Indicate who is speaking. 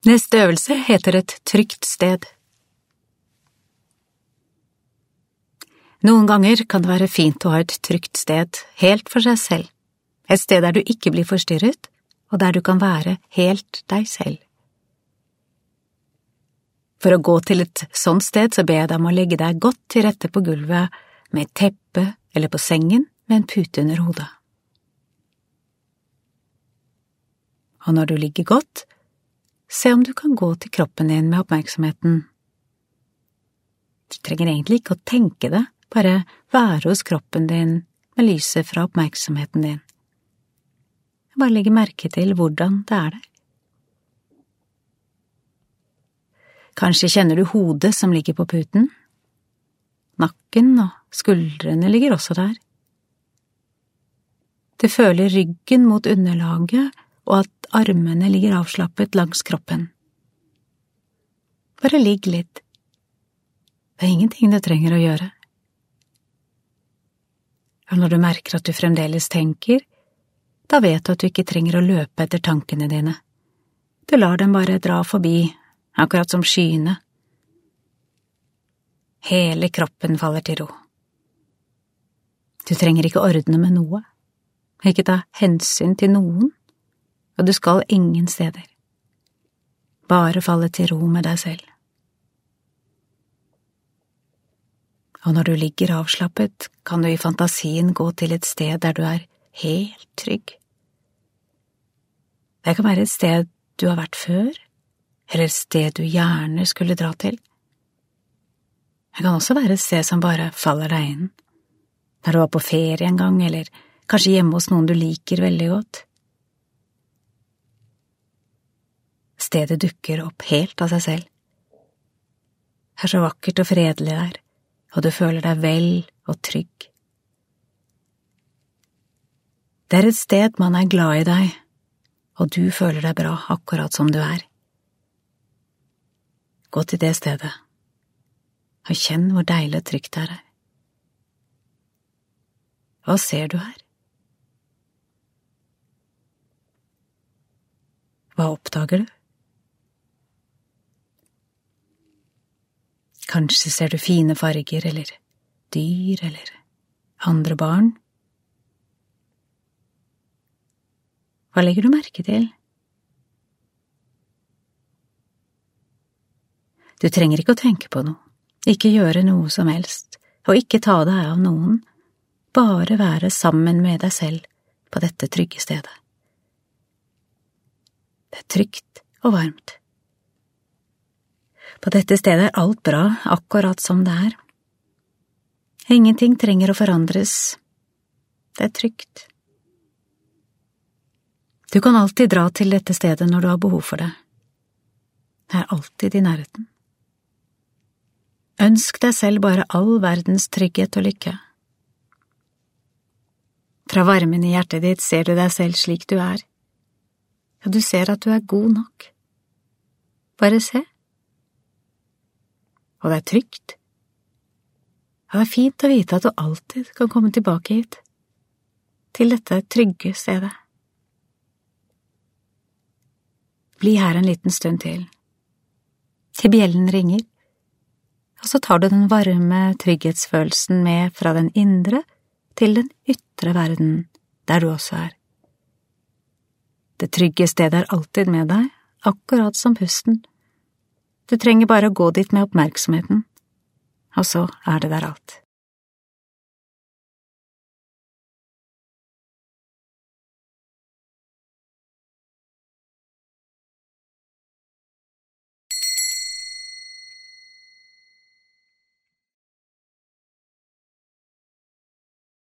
Speaker 1: Neste øvelse heter et trygt sted. Noen ganger kan det være fint å ha et trygt sted helt for seg selv, et sted der du ikke blir forstyrret, og der du kan være helt deg selv. For å gå til et sånt sted så ber jeg deg om å legge deg godt til rette på gulvet med et teppe eller på sengen med en pute under hodet. Og når du ligger godt, se om du kan gå til kroppen din med oppmerksomheten. Du trenger egentlig ikke å tenke det, bare være hos kroppen din med lyset fra oppmerksomheten din. Bare legge merke til hvordan det er der. Kanskje kjenner du hodet som ligger på puten. Nakken og skuldrene ligger også der. Du føler ryggen mot underlaget og at armene ligger avslappet langs kroppen. Bare ligg litt. Det er ingenting du trenger å gjøre. Og når du merker at du fremdeles tenker, da vet du at du ikke trenger å løpe etter tankene dine. Du lar dem bare dra forbi, akkurat som skyene. Hele kroppen faller til ro. Du trenger ikke ordne med noe, ikke ta hensyn til noen, og du skal ingen steder. Bare falle til ro med deg selv. Og når du ligger avslappet, kan du i fantasien gå til et sted der du er helt trygg. Det kan være et sted du har vært før, eller et sted du gjerne skulle dra til. Det kan også være et sted som bare faller deg inn, når du var på ferie en gang, eller kanskje hjemme hos noen du liker veldig godt. Stedet dukker opp helt av seg selv. Det er så vakkert og fredelig der, og du føler deg vel og trygg. Det er et sted man er glad i deg, og du føler deg bra akkurat som du er. Gå til det stedet, og kjenn hvor deilig og trygt det er her. Hva ser du her? Hva oppdager du? Kanskje ser du fine farger, eller dyr, eller andre barn. Hva legger du merke til? Du trenger ikke å tenke på noe, ikke gjøre noe som helst, og ikke ta deg av noen, bare være sammen med deg selv på dette trygge stedet. Det er trygt og varmt. På dette stedet er alt bra, akkurat som det er. Ingenting trenger å forandres. Det er trygt. Du kan alltid dra til dette stedet når du har behov for det. Det er alltid i nærheten. Ønsk deg selv bare all verdens trygghet og lykke. Fra varmen i hjertet ditt ser du deg selv slik du er. Ja, du ser at du er god nok. Bare se. Og det er trygt. Ja, det er fint å vite at du alltid kan komme tilbake hit, til dette trygge stedet. Bli her en liten stund til bjellen ringer, og så tar du den varme trygghetsfølelsen med fra den indre til den ytre verden, der du også er. Det trygge stedet er alltid med deg, akkurat som pusten. Du trenger bare å gå dit med oppmerksomheten, og så er det der alt.